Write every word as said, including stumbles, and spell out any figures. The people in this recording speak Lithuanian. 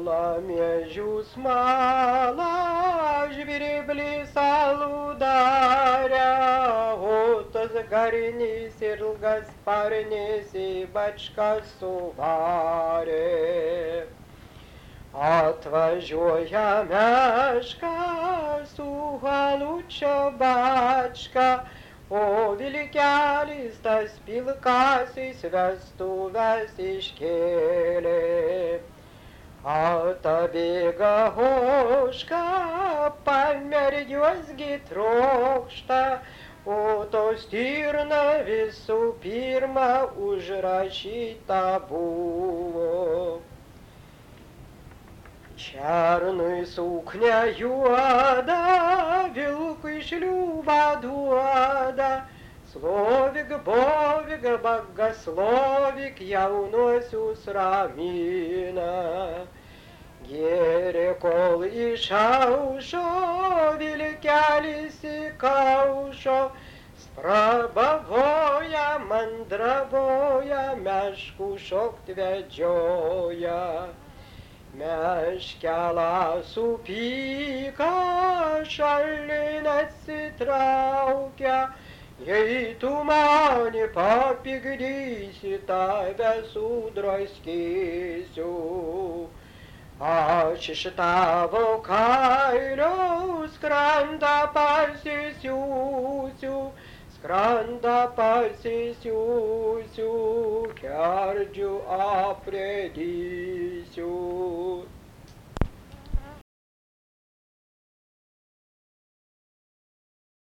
Mala miežių smala, žvirblį salų darė, o tas garnys ilgas sparnis į bačką suvarė. Atvažiuoja meška su halučio bačka, o vilkelis tas pilkasis vestuves iškėlė. Atabėga ožka, pamergiuos gi trokšta, o to stirna visų pirma užrašyta buvo. Černui suknia juoda, vilkui šliūbą duoda, slovik, bovik, bagaslovik, jaunuosius ramina. Gėrė, kol išaušo, vilkelis įkaušo, sprabavoja, mandravoja, meškų šokt vedžioja. Meškelą supyka, šalin atsitraukia, jei tu mane papigdysi, tave sudraskysiu. Aš iš tavo kailio skrandą pasisiūsiu, skrandą pasisiūsiu, kerdžių aprėdysiu.